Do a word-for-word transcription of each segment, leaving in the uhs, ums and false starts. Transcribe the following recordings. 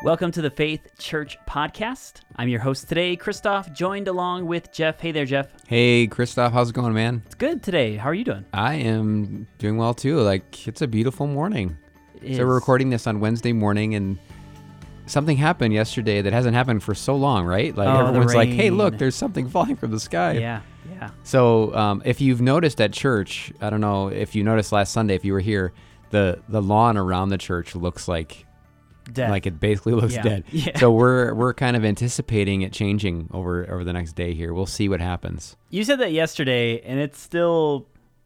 Welcome to the Faith Church Podcast. I'm your host today, Christoph, joined along with Jeff. Hey there, Jeff. Hey, Christoph. How's it going, man? It's good today. How are you doing? I am doing well, too. Like, it's a beautiful morning. It so we're is. recording this on Wednesday morning, and something happened yesterday that hasn't happened for so long, right? Like, Oh, the everyone's like, hey, rain. look, there's something falling from the sky. Yeah, yeah. So um, if you've noticed at church, I don't know if you noticed last Sunday, if you were here, the, the lawn around the church looks like... Dead. Like it basically looks Yeah. dead. Yeah. So we're we're kind of anticipating it changing over over the next day here. We'll see what happens. You said that yesterday, and it's still...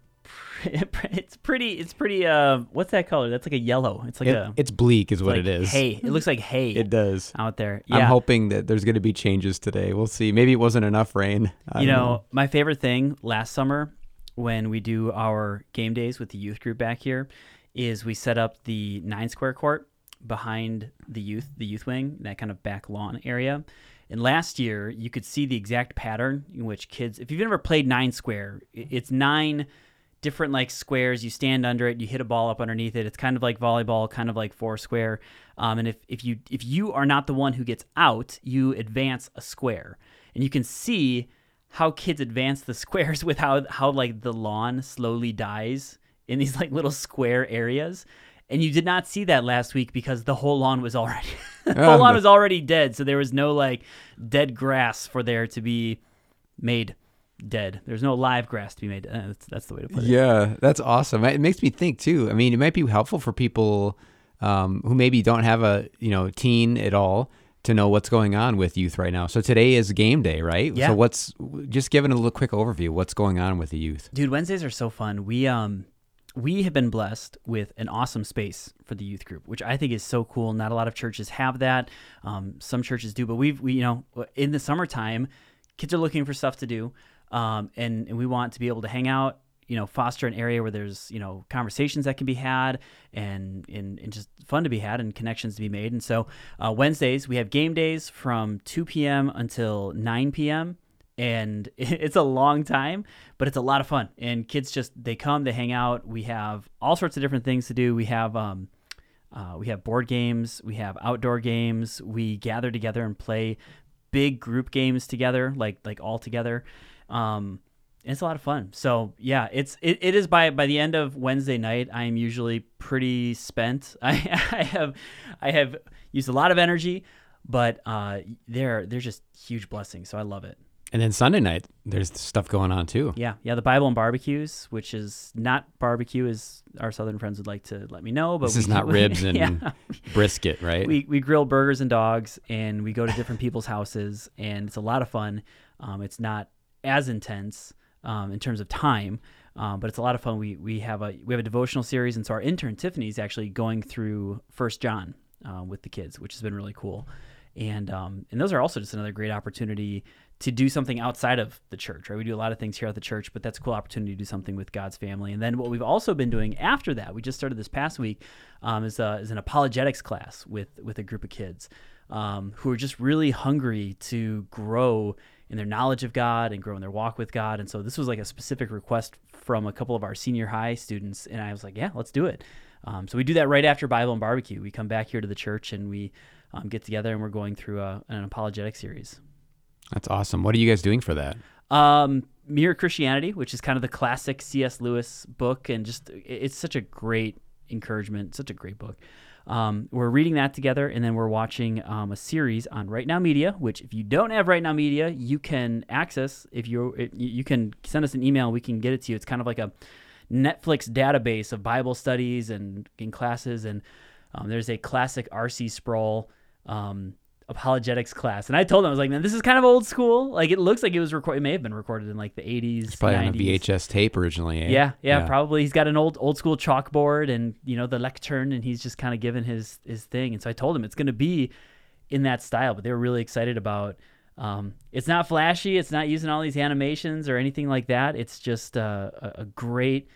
It's pretty, it's pretty, uh, what's that color? That's like a yellow. It's like It- a... it's bleak is what like it is. Hay. It looks like hay It does. out there. Yeah. I'm hoping that there's going to be changes today. We'll see. Maybe it wasn't enough rain. I You don't know, my favorite thing last summer when we do our game days with the youth group back here is we set up the nine square court behind the youth, the youth wing, that kind of back lawn area. And last year, you could see the exact pattern in which kids, if you've ever played nine square, i- it's nine different like squares. You stand under it, you hit a ball up underneath it. It's kind of like volleyball, kind of like four square. Um, and if, if you if you are not the one who gets out, you advance a square. And you can see how kids advance the squares with how, how like the lawn slowly dies in these like little square areas. And you did not see that last week because the whole lawn was already the whole Oh, lawn no. was already dead. So there was no like dead grass for there to be made dead. There's no live grass to be made. Uh, that's, that's the way to put it. Yeah, that's awesome. It makes me think too. I mean, it might be helpful for people um, who maybe don't have a you know teen at all to know what's going on with youth right now. So today is game day, right? Yeah. So what's just giving a little quick overview. What's going on with the youth? Dude, Wednesdays are so fun. We um we have been blessed with an awesome space for the youth group, which I think is so cool. Not a lot of churches have that. Um, some churches do, but we've we you know in the summertime, kids are looking for stuff to do, um, and and we want to be able to hang out. You know, foster an area where there's you know conversations that can be had, and and, and just fun to be had, and connections to be made. And so uh, Wednesdays we have game days from two p.m. until nine p.m. and it's a long time, but it's a lot of fun. And kids just, they come, they hang out. We have all sorts of different things to do. We have um, uh, we have board games. We have outdoor games. We gather together and play big group games together, like like all together. Um, and it's a lot of fun. So yeah, it's it, it is by by the end of Wednesday night, I am usually pretty spent. I, I have I have used a lot of energy, but uh, they're they're just huge blessings. So I love it. And then Sunday night, there's stuff going on too. Yeah, yeah, the Bible and barbecues, which is not barbecue as our southern friends would like to let me know. But This we, is not ribs and yeah. brisket, right? we we grill burgers and dogs, and we go to different people's houses, and it's a lot of fun. Um, it's not as intense um, in terms of time, um, but it's a lot of fun. We we have a we have a devotional series, and so our intern Tiffany is actually going through First John uh, with the kids, which has been really cool. And um, and those are also just another great opportunity to do something outside of the church, right? We do a lot of things here at the church, but that's a cool opportunity to do something with God's family. And then what we've also been doing after that, we just started this past week, um, is, a, is an apologetics class with with a group of kids um, who are just really hungry to grow in their knowledge of God and grow in their walk with God. And so this was like a specific request from a couple of our senior high students, and I was like, yeah, let's do it. Um, so we do that right after Bible and barbecue. We come back here to the church and we um, get together, and we're going through a, an apologetic series. That's awesome. What are you guys doing for that? Um, Mere Christianity, which is kind of the classic C S Lewis book, and just it- it's such a great encouragement, such a great book. Um, we're reading that together, and then we're watching um, a series on Right Now Media, which if you don't have Right Now Media, you can access. If you it, you can send us an email, we can get it to you. It's kind of like a Netflix database of Bible studies and, and classes, and um, there's a classic R C Sproul um, apologetics class, and I told him, I was like, man, this is kind of old school. Like, it looks like it was recorded. It may have been recorded in like the eighties, It's probably nineties. on a V H S tape originally. Eh? Yeah, yeah, probably. He's got an old old school chalkboard and, you know, the lectern, and he's just kind of giving his his thing. And so I told him it's going to be in that style, but they were really excited about. Um, it's not flashy. It's not using all these animations or anything like that. It's just uh, a, a great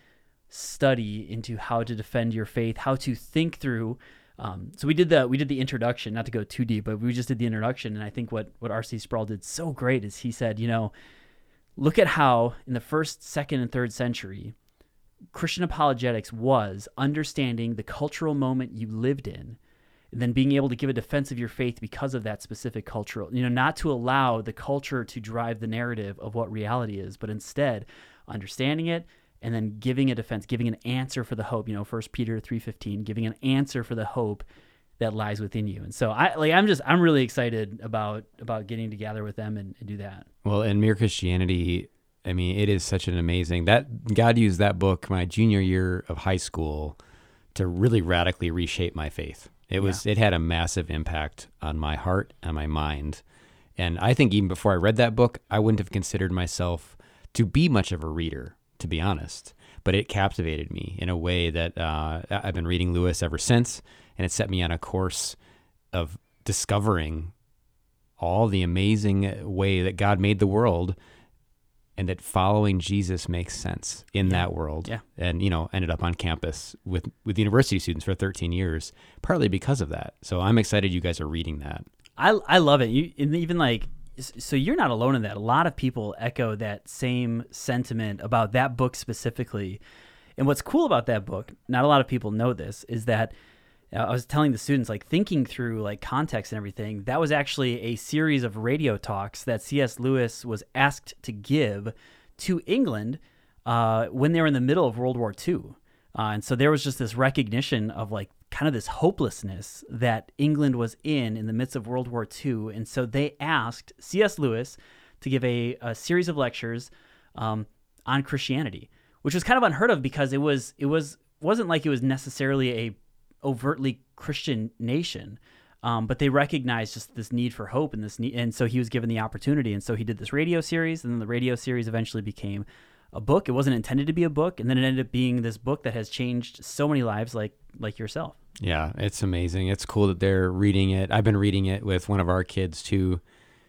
study into how to defend your faith, how to think through. Um, so we did the we did the introduction, not to go too deep, but we just did the introduction. And I think what what R C Sproul did so great is he said, you know, look at how in the first, second, and third century, Christian apologetics was understanding the cultural moment you lived in then being able to give a defense of your faith because of that specific cultural, you know, not to allow the culture to drive the narrative of what reality is, but instead understanding it and then giving a defense, giving an answer for the hope, you know, First Peter three fifteen, giving an answer for the hope that lies within you. And so I like, I'm just, I'm really excited about, about getting together with them and, and do that. Well, in Mere Christianity, I mean, it is such an amazing, that God used that book my junior year of high school to really radically reshape my faith. It was, yeah. It had a massive impact on my heart and my mind. And I think even before I read that book, I wouldn't have considered myself to be much of a reader, to be honest. But it captivated me in a way that uh, I've been reading Lewis ever since, and it set me on a course of discovering all the amazing way that God made the world, and that following Jesus makes sense in yeah. that world. Yeah. And, you know, ended up on campus with, with university students for thirteen years, partly because of that. So I'm excited you guys are reading that. I I love it. You and even like, so you're not alone in that. A lot of people echo that same sentiment about that book specifically. And what's cool about that book, not a lot of people know this, is that uh, I was telling the students, like thinking through like context and everything, that was actually a series of radio talks that C S Lewis was asked to give to England uh, when they were in the middle of World War Two. Uh, and so there was just this recognition of like kind of this hopelessness that England was in in the midst of World War Two. And so they asked C S Lewis to give a, a series of lectures um, on Christianity, which was kind of unheard of because it was it was wasn't like it was necessarily a overtly Christian nation, um, but they recognized just this need for hope and this need, and so he was given the opportunity, and so he did this radio series, and then the radio series eventually became a book. It wasn't intended to be a book, and then it ended up being this book that has changed so many lives, like like yourself. Yeah, it's amazing. It's cool that they're reading it. I've been reading it with one of our kids too,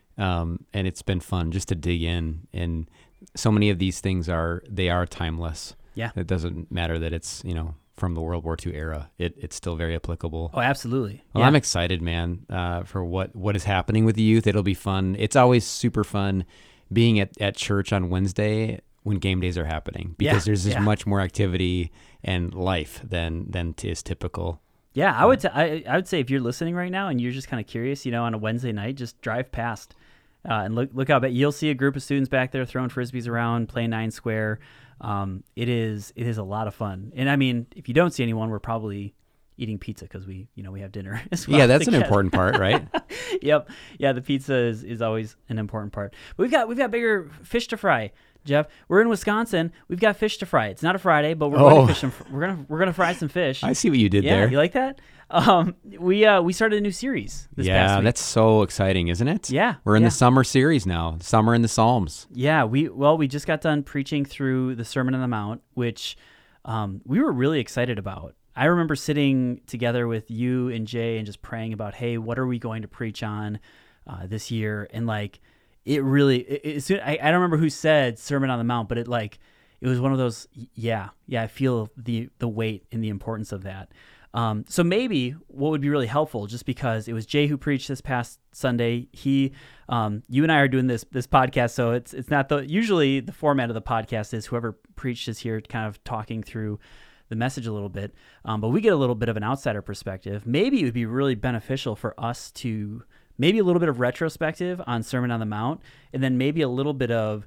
um, and it's been fun just to dig in. And so many of these things are they are timeless. Yeah, it doesn't matter that it's, you know, from the World War Two era. It it's still very applicable. Oh, absolutely. Well, yeah. I'm excited, man, uh, for what what is happening with the youth. It'll be fun. It's always super fun being at, at church on Wednesday when game days are happening, because yeah, there's just yeah. much more activity and life than than t- is typical. Yeah, I would t- I, I would say if you're listening right now and you're just kind of curious, you know, on a Wednesday night, just drive past uh, and look look out. But you'll see a group of students back there throwing frisbees around, playing nine square. Um, it is it is a lot of fun. And I mean, if you don't see anyone, we're probably eating pizza because we you know we have dinner as well. Yeah, that's together. an important part, right? Yep. Yeah, the pizza is, is always an important part. But we've got we've got bigger fish to fry. Jeff, we're in Wisconsin. We've got fish to fry. It's not a Friday, but we're oh. going to fish some, we're gonna we're gonna fry some fish. I see what you did yeah, there. You like that? Um, we uh we started a new series this yeah, past week. that's so exciting, isn't it? Yeah, we're in yeah. the summer series now. Summer in the Psalms. Yeah, we well we just got done preaching through the Sermon on the Mount, which um we were really excited about. I remember sitting together with you and Jay and just praying about, hey, what are we going to preach on uh, this year? And like. It really, it, it, I, I don't remember who said Sermon on the Mount, but it like, it was one of those, yeah, yeah, I feel the the weight and the importance of that. Um, so maybe what would be really helpful, just because it was Jay who preached this past Sunday, he, um, you and I are doing this this podcast, so it's it's not the, usually the format of the podcast is whoever preached is here kind of talking through the message a little bit, um, but we get a little bit of an outsider perspective. Maybe it would be really beneficial for us to maybe a little bit of retrospective on Sermon on the Mount, and then maybe a little bit of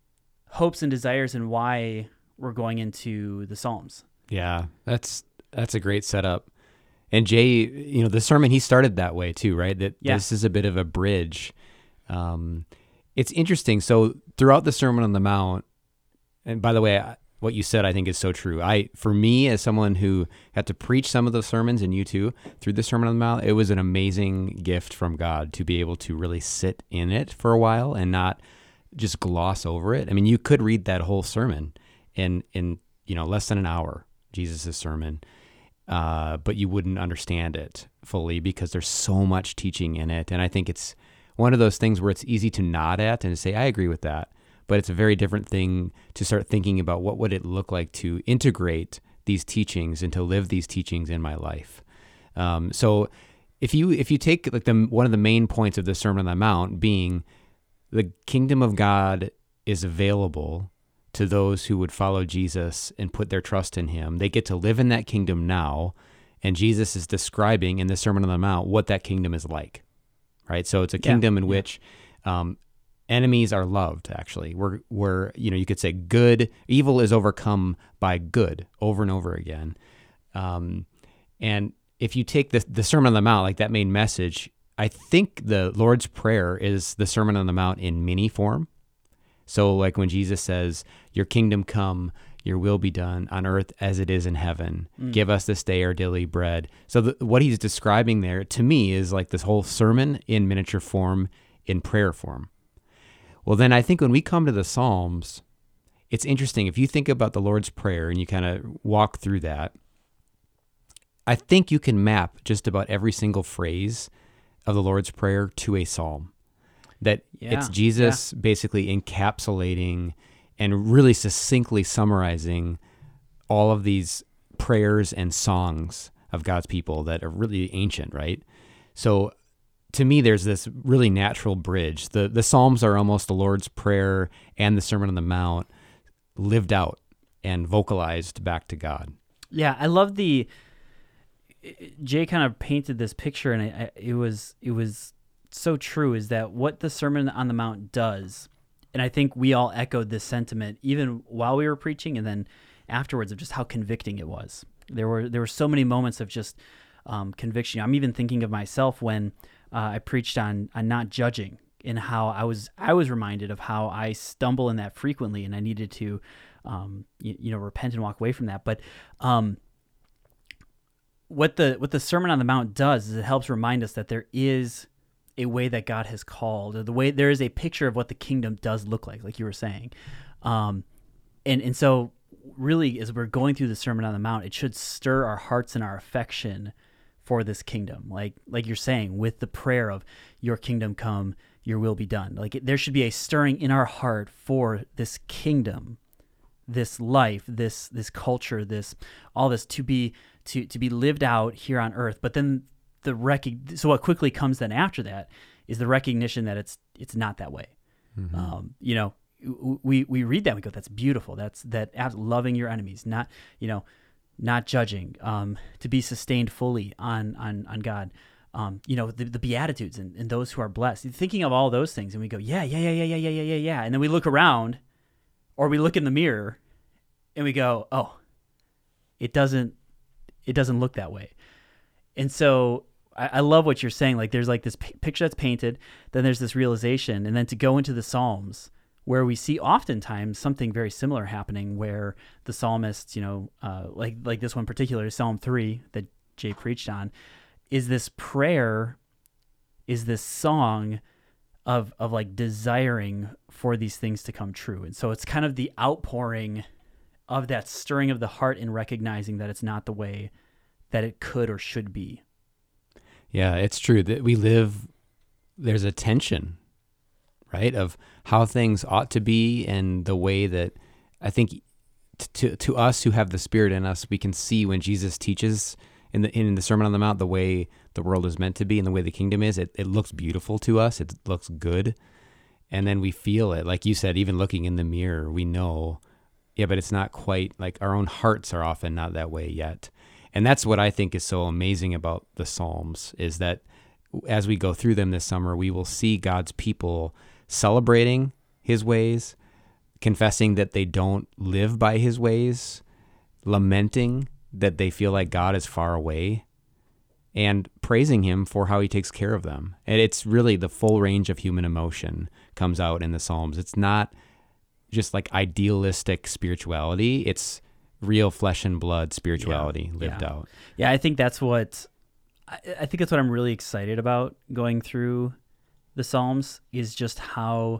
hopes and desires and why we're going into the Psalms. Yeah, that's that's a great setup. And Jay, you know, the sermon, he started that way too, right? That yeah. This is a bit of a bridge. Um, it's interesting. So throughout the Sermon on the Mount, and by the way, what you said, I think is so true. I, for me, as someone who had to preach some of those sermons, and you too, through the Sermon on the Mount, it was an amazing gift from God to be able to really sit in it for a while and not just gloss over it. I mean, you could read that whole sermon in, in you know, less than an hour, Jesus' sermon, uh, but you wouldn't understand it fully because there's so much teaching in it. And I think it's one of those things where it's easy to nod at and say, I agree with that. But it's a very different thing to start thinking about what would it look like to integrate these teachings and to live these teachings in my life. Um, so if you if you take like the one of the main points of the Sermon on the Mount being the kingdom of God is available to those who would follow Jesus and put their trust in him. They get to live in that kingdom now, And Jesus is describing in the Sermon on the Mount what that kingdom is like, right? So it's a kingdom Yeah. in Yeah. which um, enemies are loved, actually. We're, we're, you know, you could say good, evil is overcome by good over and over again. Um, and if you take the, the Sermon on the Mount, like that main message, I think the Lord's Prayer is the Sermon on the Mount in mini form. So like when Jesus says, your kingdom come, your will be done on earth as it is in heaven. Mm. Give us this day our daily bread. So the, what he's describing there to me is like this whole sermon in miniature form, in prayer form. Well, then I think when we come to the Psalms, it's interesting. If you think about the Lord's Prayer and you kind of walk through that, I think you can map just about every single phrase of the Lord's Prayer to a psalm. That Yeah. it's Jesus yeah. basically encapsulating and really succinctly summarizing all of these prayers and songs of God's people that are really ancient, right? So to me, there's this really natural bridge. The the Psalms are almost the Lord's Prayer and the Sermon on the Mount lived out and vocalized back to God. Yeah, I love the... Jay kind of painted this picture, and it, it was it was so true, is that what the Sermon on the Mount does, and I think we all echoed this sentiment even while we were preaching and then afterwards, of just how convicting it was. There were there were so many moments of just um, conviction. I'm even thinking of myself when uh, I preached on on not judging, and how I was I was reminded of how I stumble in that frequently, and I needed to um, you, you know repent and walk away from that. But um, what the what the Sermon on the Mount does is it helps remind us that there is a way that God has called, or the way there is a picture of what the kingdom does look like, like you were saying. Um, and, and so really, as we're going through the Sermon on the Mount, it should stir our hearts and our affection for this kingdom. Like, like you're saying, with the prayer of your kingdom come, your will be done. Like it, there should be a stirring in our heart for this kingdom, this life, this, this culture, this, all this to be, to, to be lived out here on earth. But then the rec- so what quickly comes then after that is the recognition that it's it's not that way. Mm-hmm. Um, you know, we we read that and we go, that's beautiful. That's that loving your enemies, not you know, not judging, um, to be sustained fully on on on God. Um, you know, the, the Beatitudes and, and those who are blessed. Thinking of all those things, and we go, yeah, yeah, yeah, yeah, yeah, yeah, yeah, yeah, yeah, and then we look around, or we look in the mirror, and we go, oh, it doesn't it doesn't look that way. And so I, I love what you're saying. Like there's like this p- picture that's painted, then there's this realization, and then to go into the Psalms where we see oftentimes something very similar happening, where the psalmist, you know, uh, like like this one particular, Psalm three that Jay preached on, is this prayer, is this song of of like desiring for these things to come true. And so it's kind of the outpouring of that stirring of the heart and recognizing that it's not the way that it could or should be. Yeah, it's true that we live, there's a tension, right, of how things ought to be, and the way that I think t- to to us who have the Spirit in us, we can see when Jesus teaches in the in the Sermon on the Mount the way the world is meant to be and the way the kingdom is. It, it looks beautiful to us. It looks good. And then we feel it. Like you said, even looking in the mirror, we know, yeah, but it's not quite, like our own hearts are often not that way yet. And that's what I think is so amazing about the Psalms, is that as we go through them this summer, we will see God's people celebrating his ways, confessing that they don't live by his ways, lamenting that they feel like God is far away, and praising him for how he takes care of them. And it's really the full range of human emotion comes out in the Psalms. It's not just like idealistic spirituality. It's real flesh and blood spirituality yeah, lived yeah. out. Yeah, I think that's what I, I think that's what I'm really excited about going through the Psalms, is just how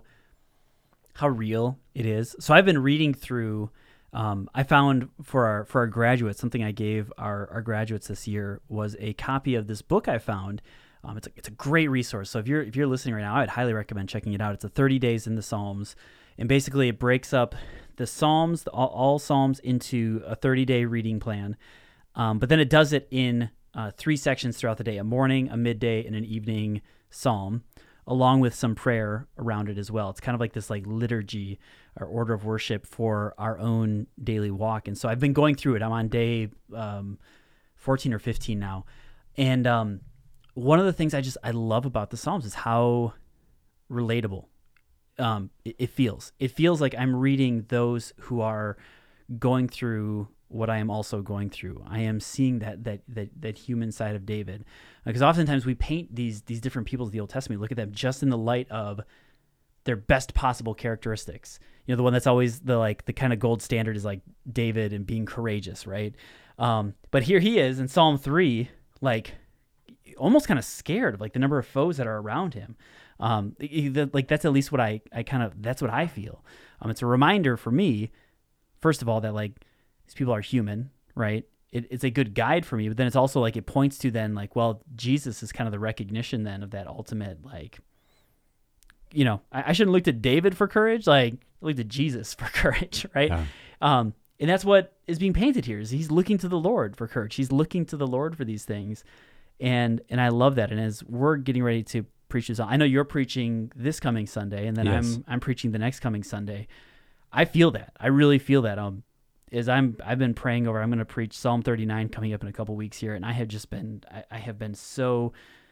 how real it is. So I've been reading through. Um, I found for our for our graduates, something I gave our, our graduates this year was a copy of this book I found. Um, it's a, it's a great resource. So if you're if you're listening right now, I'd highly recommend checking it out. It's a thirty days in the Psalms, and basically it breaks up the Psalms, the, all, all Psalms, into a thirty-day reading plan. Um, but then it does it in uh, three sections throughout the day: a morning, a midday, and an evening psalm, along with some prayer around it as well. It's kind of like this like liturgy or order of worship for our own daily walk. And so I've been going through it. I'm on day um, fourteen or fifteen now. And um, one of the things I just, I love about the Psalms is how relatable um, it, it feels. It feels like I'm reading those who are going through what I am also going through. I am seeing that that that that human side of David, because oftentimes we paint these these different people of the Old Testament, we look at them just in the light of their best possible characteristics. You know, the one that's always the like the kind of gold standard is like David and being courageous, right? Um, but here he is in Psalm three, like almost kind of scared of like the number of foes that are around him. Um, like that's at least what I I kind of that's what I feel. Um, it's a reminder for me, first of all, that like these people are human, right? It, it's a good guide for me, but then it's also like it points to then like, well, Jesus is kind of the recognition then of that ultimate, like, you know, I, I shouldn't look to David for courage, like look to Jesus for courage, right? Yeah. Um, and that's what is being painted here is he's looking to the Lord for courage. He's looking to the Lord for these things. And and I love that. And as we're getting ready to preach this, I know you're preaching this coming Sunday, and then yes. I'm I'm preaching the next coming Sunday. I feel that. I really feel that. Um, is I'm I've been praying over. I'm going to preach Psalm thirty-nine coming up in a couple weeks here, and I have just been I, I have been so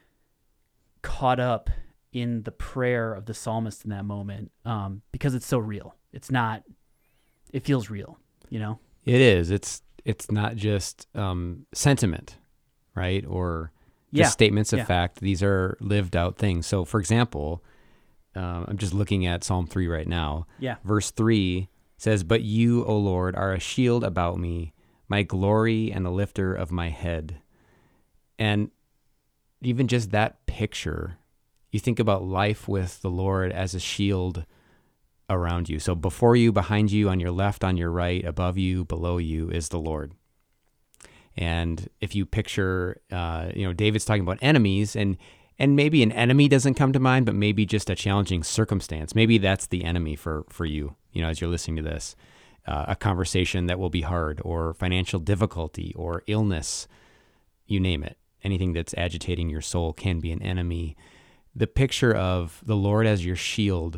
caught up in the prayer of the psalmist in that moment, um, because it's so real. It's not. It feels real, you know. It is. It's it's not just um, sentiment, right? Or just yeah. statements of yeah. fact. These are lived out things. So, for example, uh, I'm just looking at Psalm three right now. Yeah. Verse three says, "But you, O Lord, are a shield about me, my glory and the lifter of my head." And even just that picture, you think about life with the Lord as a shield around you. So before you, behind you, on your left, on your right, above you, below you is the Lord. And if you picture, uh, you know, David's talking about enemies, and and maybe an enemy doesn't come to mind, but maybe just a challenging circumstance. Maybe that's the enemy for for you. You know, as you're listening to this, uh, a conversation that will be hard, or financial difficulty, or illness, you name it. Anything that's agitating your soul can be an enemy. The picture of the Lord as your shield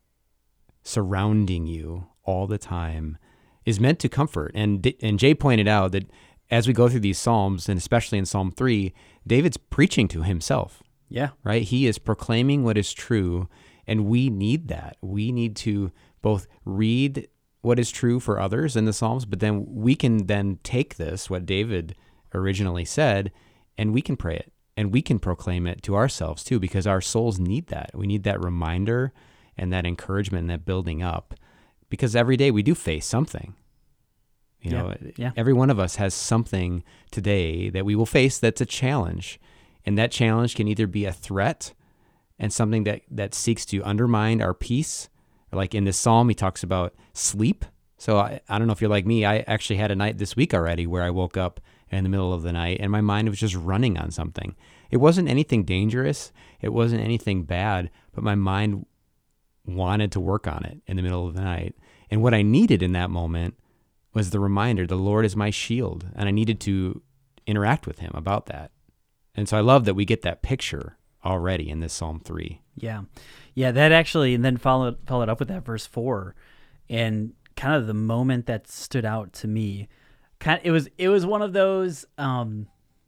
surrounding you all the time is meant to comfort. And and Jay pointed out that as we go through these Psalms, and especially in Psalm three, David's preaching to himself. Yeah. Right? He is proclaiming what is true, and we need that. We need to both read what is true for others in the Psalms, but then we can then take this, what David originally said, and we can pray it, and we can proclaim it to ourselves too, because our souls need that. We need that reminder and that encouragement and that building up, because every day we do face something. You know, yeah. Yeah. every one of us has something today that we will face that's a challenge, and that challenge can either be a threat and something that, that seeks to undermine our peace. Like in this psalm, he talks about sleep. So I, I don't know if you're like me. I actually had a night this week already where I woke up in the middle of the night and my mind was just running on something. It wasn't anything dangerous. It wasn't anything bad, but my mind wanted to work on it in the middle of the night. And what I needed in that moment was the reminder, the Lord is my shield. And I needed to interact with him about that. And so I love that we get that picture already in this Psalm three. Yeah. Yeah, that actually, and then followed followed up with that verse four, and kind of the moment that stood out to me, kind of, it was it was one of those, um,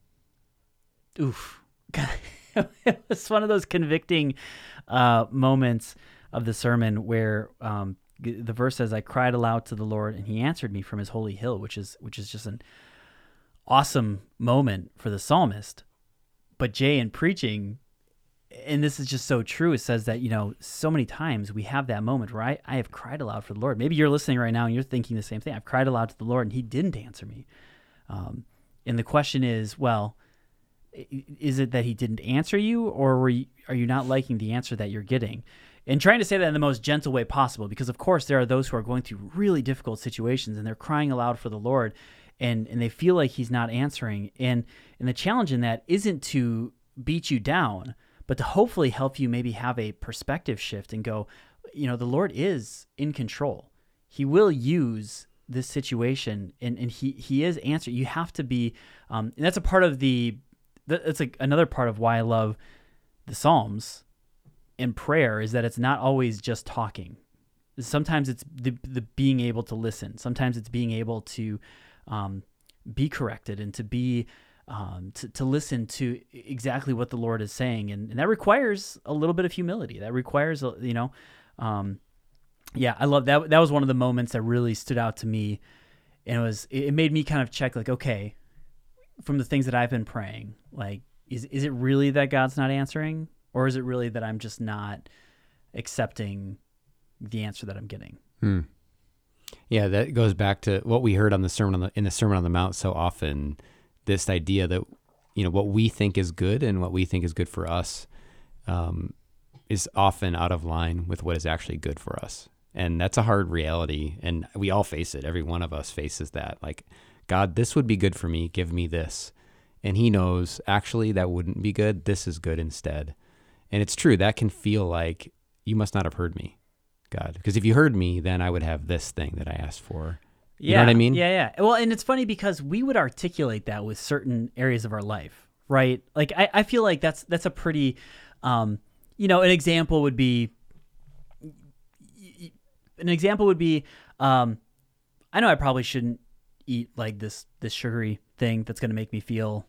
oof, it was one of those convicting uh, moments of the sermon where um, the verse says, "I cried aloud to the Lord, and He answered me from His holy hill," which is which is just an awesome moment for the psalmist. But Jay, in preaching, and this is just so true, it says that, you know, so many times we have that moment where I, I have cried aloud for the Lord. Maybe you're listening right now and you're thinking the same thing. I've cried aloud to the Lord and He didn't answer me. Um, and the question is, well, is it that He didn't answer you, or were you, are you not liking the answer that you're getting? And trying to say that in the most gentle way possible, because of course there are those who are going through really difficult situations and they're crying aloud for the Lord, and, and they feel like He's not answering. And, and the challenge in that isn't to beat you down, but to hopefully help you maybe have a perspective shift and go, you know, the Lord is in control. He will use this situation, and, and he, he is answering. You have to be, um, and that's a part of the, that's like another part of why I love the Psalms and prayer, is that it's not always just talking. Sometimes it's the, the being able to listen. Sometimes it's being able to um, be corrected and to be um, to, to listen to exactly what the Lord is saying. And, and that requires a little bit of humility. That requires, a- you know, um, yeah, I love that. That was one of the moments that really stood out to me. And it was, it made me kind of check like, okay, from the things that I've been praying, like, is, is it really that God's not answering, or is it really that I'm just not accepting the answer that I'm getting? Hmm. Yeah, that goes back to what we heard on the sermon on the, in the Sermon on the Mount so often. This idea that, you know, what we think is good and what we think is good for us um, is often out of line with what is actually good for us, and that's a hard reality. And we all face it. Every one of us faces that. Like, God, this would be good for me. Give me this, and He knows actually that wouldn't be good. This is good instead. And it's true, that can feel like you must not have heard me, God, because if you heard me, then I would have this thing that I asked for. You yeah, know what I mean? Yeah, yeah. Well, and it's funny because we would articulate that with certain areas of our life, right? Like, I, I feel like that's that's a pretty, um, you know, an example would be, an example would be, um, I know I probably shouldn't eat like this this sugary thing that's going to make me feel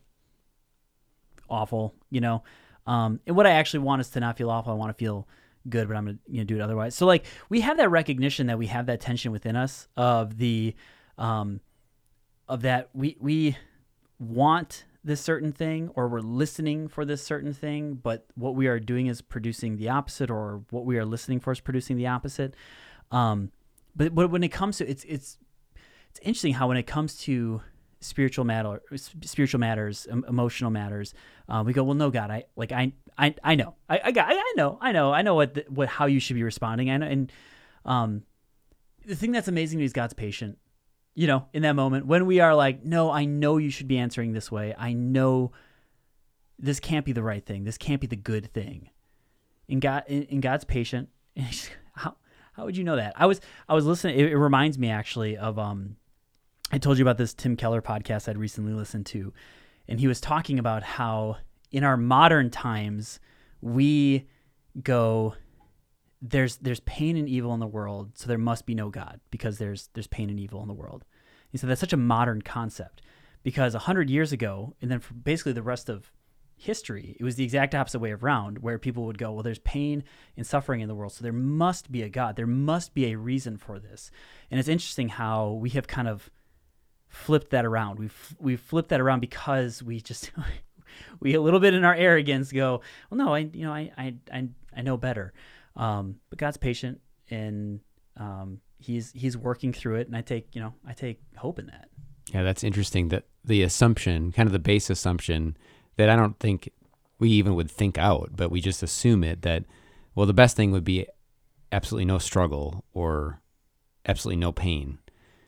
awful, you know. Um, and what I actually want is to not feel awful. I want to feel good, but I'm going to you know, do it otherwise. So like we have that recognition that we have that tension within us of the, um, of that we, we want this certain thing, or we're listening for this certain thing, but what we are doing is producing the opposite, or what we are listening for is producing the opposite. Um, but, but when it comes to, it's, it's, it's interesting how when it comes to spiritual matter, spiritual matters, um, emotional matters, uh, we go, well, no, God, I like, I, I, I know, I, I got, I know, I know, I know what, the, what, how you should be responding. I know. And, um, the thing that's amazing to me is God's patient, you know, in that moment when we are like, no, I know you should be answering this way. I know this can't be the right thing. This can't be the good thing. And God, and God's patient. And how, how would you know that? I was, I was listening. It, it reminds me actually of, um, I told you about this Tim Keller podcast I'd recently listened to, and he was talking about how in our modern times, we go, there's there's pain and evil in the world, so there must be no God because there's there's pain and evil in the world. He said that's such a modern concept because a hundred years ago, and then for basically the rest of history, it was the exact opposite way around, where people would go, well, there's pain and suffering in the world, so there must be a God. There must be a reason for this. And it's interesting how we have kind of flipped that around. We've we've flipped that around because we just we a little bit in our arrogance go, well, no, I you know I I I, I know better. Um, but God's patient, and um, he's he's working through it, and I take you know I take hope in that. Yeah, that's interesting. That the assumption, kind of the base assumption, that I don't think we even would think out, but we just assume it, that, well, the best thing would be absolutely no struggle or absolutely no pain.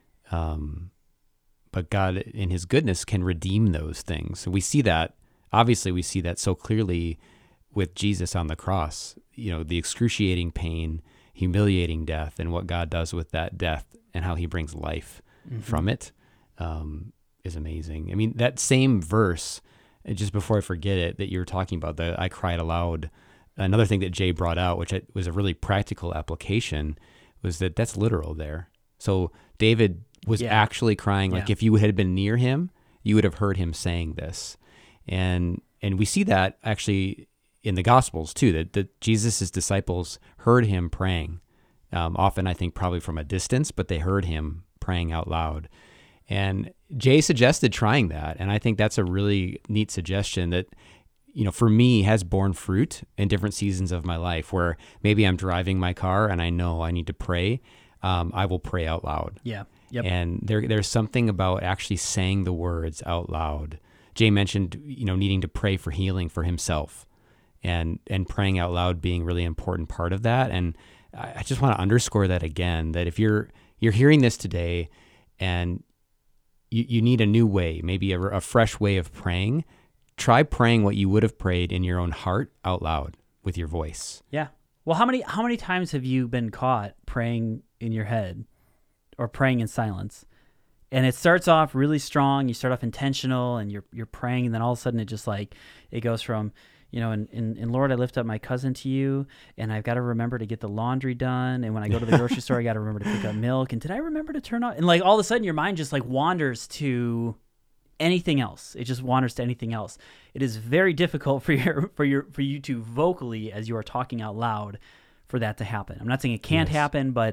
Um, but God, in His goodness, can redeem those things. So we see that, obviously, we see that so clearly with Jesus on the cross. You know, the excruciating pain, humiliating death, and what God does with that death and how He brings life mm-hmm. from it um, is amazing. I mean, that same verse, just before I forget it, that you were talking about, the I cried aloud, another thing that Jay brought out, which was a really practical application, was that that's literal there. So David was yeah. actually crying. Like yeah. if you had been near him, you would have heard him saying this. And and we see that actually in the Gospels too, that, that Jesus' disciples heard him praying. Um, often, I think, probably from a distance, but they heard him praying out loud. And Jay suggested trying that, and I think that's a really neat suggestion that, you know, for me has borne fruit in different seasons of my life, where maybe I'm driving my car and I know I need to pray. Um, I will pray out loud. Yeah. Yep. And there, there's something about actually saying the words out loud. Jay mentioned, you know, needing to pray for healing for himself, and and praying out loud being a really important part of that. And I, I just want to underscore that again, that if you're you're hearing this today and you, you need a new way, maybe a, a fresh way of praying, try praying what you would have prayed in your own heart out loud with your voice. Yeah. Well, how many how many times have you been caught praying in your head or praying in silence? And it starts off really strong. You start off intentional, and you're you're praying, and then all of a sudden it just like it goes from, you know, and, and, and Lord, I lift up my cousin to you, and I've got to remember to get the laundry done. And when I go to the grocery store, I got to remember to pick up milk. And did I remember to turn on? And like all of a sudden your mind just like wanders to anything else. It just wanders to anything else. It is very difficult for your for your for you to vocally, as you are talking out loud, for that to happen. I'm not saying it can't Yes. happen, but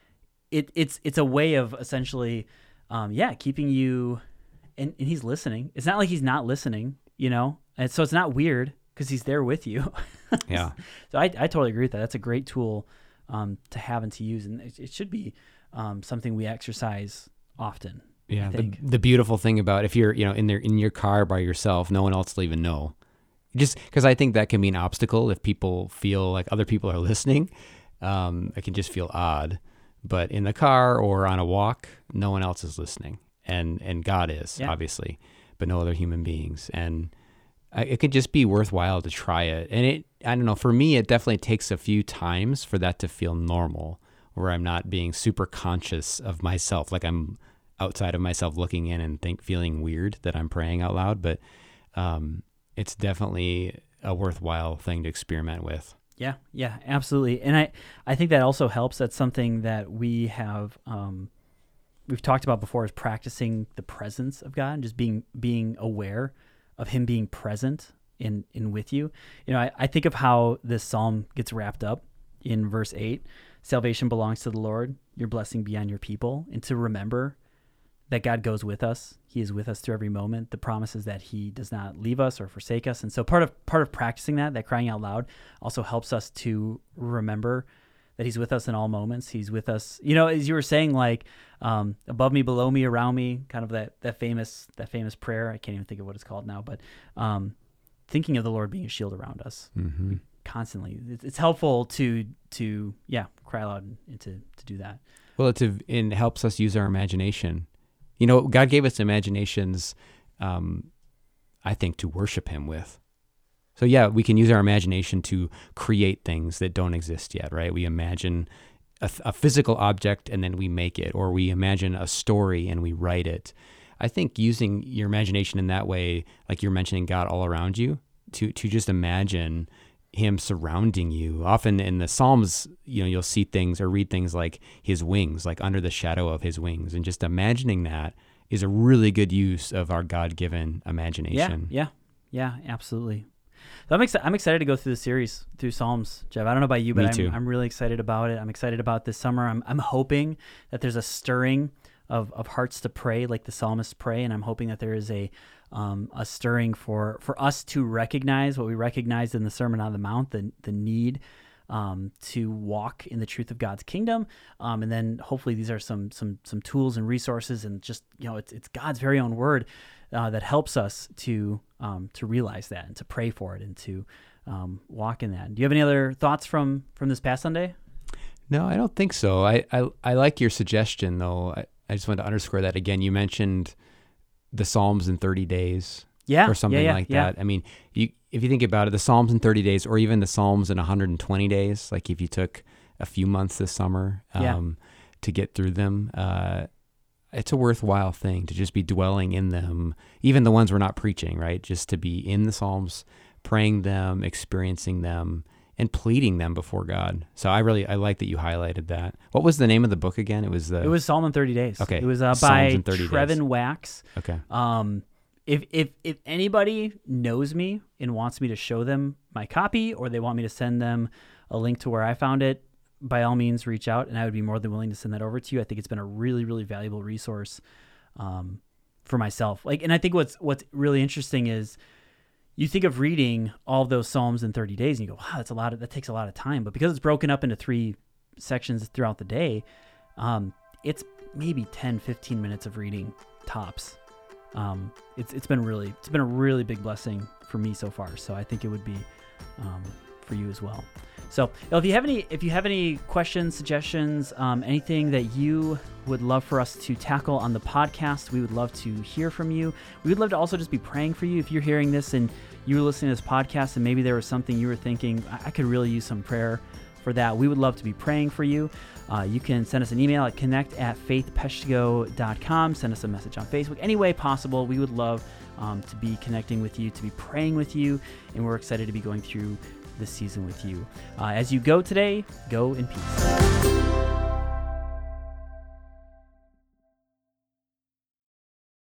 it it's it's a way of essentially, um, yeah, keeping you. And, and he's listening. It's not like he's not listening, you know. And so it's not weird because he's there with you. Yeah. So I I totally agree with that. That's a great tool um, to have and to use, and it, it should be um, something we exercise often. Yeah, I the, think. the beautiful thing about if you're, you know, in there in your car by yourself, no one else will even know. Just because I think that can be an obstacle if people feel like other people are listening. Um, it can just feel odd. But in the car or on a walk, no one else is listening, and and God is Yeah. obviously, but no other human beings. And I, it could just be worthwhile to try it. And it, I don't know, for me, it definitely takes a few times for that to feel normal, where I'm not being super conscious of myself, like I'm outside of myself looking in and think feeling weird that I'm praying out loud. But um, it's definitely a worthwhile thing to experiment with. Yeah, yeah, absolutely. And I, I think that also helps. That's something that we have um, we've talked about before, is practicing the presence of God and just being being aware of him being present in, in with you. You know, I, I think of how this psalm gets wrapped up in verse eight. Salvation belongs to the Lord, your blessing be on your people. And to remember that God goes with us. He is with us through every moment. The promise is that he does not leave us or forsake us. And so part of part of practicing that, that crying out loud, also helps us to remember that he's with us in all moments. He's with us, you know, as you were saying, like um, above me, below me, around me, kind of that that famous that famous prayer. I can't even think of what it's called now, but um, thinking of the Lord being a shield around us Mm-hmm. constantly. It's, it's helpful to to yeah cry aloud and to to do that. Well, it's a, it helps us use our imagination. You know, God gave us imaginations, um, I think, to worship him with. So yeah, we can use our imagination to create things that don't exist yet, right? We imagine a, a physical object and then we make it, or we imagine a story and we write it. I think using your imagination in that way, like you're mentioning God all around you, to to just imagine him surrounding you. Often in the Psalms, you know, you'll see things or read things like his wings, like under the shadow of his wings. And just imagining that is a really good use of our God-given imagination. Yeah, yeah, yeah, absolutely. So I'm, exci- I'm excited to go through the series through Psalms, Jeff. I don't know about you, but Me I'm, too. I'm really excited about it. I'm excited about this summer. I'm, I'm hoping that there's a stirring of, of hearts to pray like the psalmists pray, and I'm hoping that there is a um, a stirring for, for us to recognize what we recognized in the Sermon on the Mount, the the need um, to walk in the truth of God's kingdom, um, and then hopefully these are some some some tools and resources, and just, you know, it's it's God's very own word uh, that helps us to um, to realize that and to pray for it and to um, walk in that. Do you have any other thoughts from from this past Sunday? No, I don't think so. I, I, I like your suggestion, though. I, I just wanted to underscore that again. You mentioned the Psalms in thirty days. Yeah, Or something yeah, yeah, like yeah. that. I mean, you if you think about it, the Psalms in thirty days, or even the Psalms in one hundred twenty days, like if you took a few months this summer um, Yeah. to get through them, uh, it's a worthwhile thing to just be dwelling in them, even the ones we're not preaching, right? Just to be in the Psalms, praying them, experiencing them, and pleading them before God. So I really, I like that you highlighted that. What was the name of the book again? It was the... It was Psalm in thirty days. Okay, It was uh, Psalms by in thirty Trevin days. Wax. Okay. Um, if if if anybody knows me and wants me to show them my copy, or they want me to send them a link to where I found it, by all means reach out, and I would be more than willing to send that over to you. I think it's been a really, really valuable resource um, for myself. Like, and I think what's what's really interesting is you think of reading all of those Psalms in thirty days, and you go, wow, that's a lot of, that takes a lot of time. But because it's broken up into three sections throughout the day, um, it's maybe ten, fifteen minutes of reading tops. Um, it's it's been really it's been a really big blessing for me so far. So I think it would be um, for you as well. So if you have any if you have any questions, suggestions, um, anything that you would love for us to tackle on the podcast, we would love to hear from you. We would love to also just be praying for you. If you're hearing this and you were listening to this podcast and maybe there was something you were thinking, I, I could really use some prayer for that, we would love to be praying for you. Uh, you can send us an email at connect at faithpeshtigo dot com. Send us a message on Facebook. Any way possible, we would love um, to be connecting with you, to be praying with you, and we're excited to be going through this season with you. Uh, as you go today, go in peace.